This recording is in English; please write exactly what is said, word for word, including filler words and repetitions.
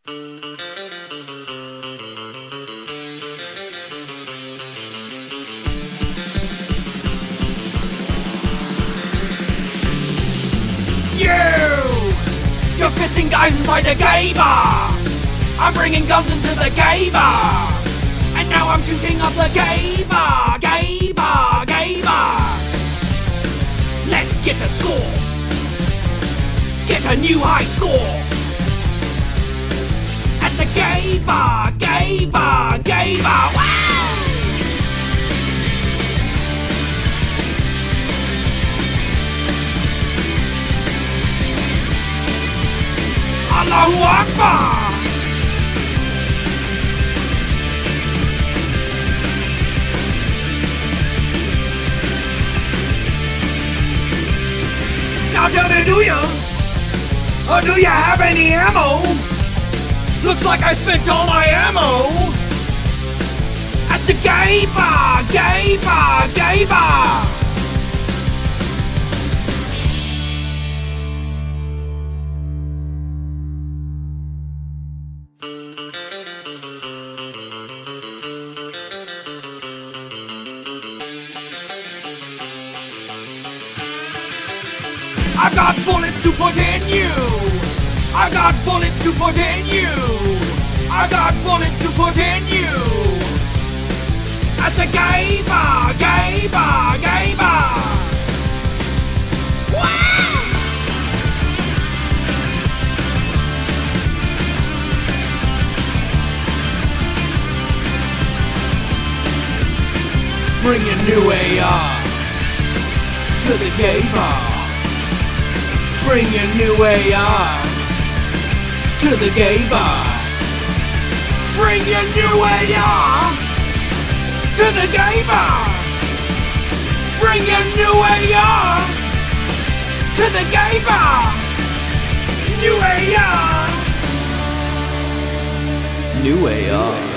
You're fisting guys inside the gay bar. I'm bringing guns into the gay bar. And now I'm shooting up the gay bar. Gay bar, gay bar. Let's get a score. Get a new high score. At the gay bar, gay bar, gay bar. Wow! Allahu Akbar! Now tell me, do ya? Or do you have any ammo? Looks like I spent all my ammo at the gay bar, gay bar, gay bar. I've got bullets to put in you. I've got bullets to put in you. I've got bullets to put in you. At the gay bar, gay bar, gay bar. Wow! Bring your new A R to the gay bar. Bring your new A R to the gay bar. Bring your new A R to the gay bar. Bring your new A R to the gay bar. New A R. New A R.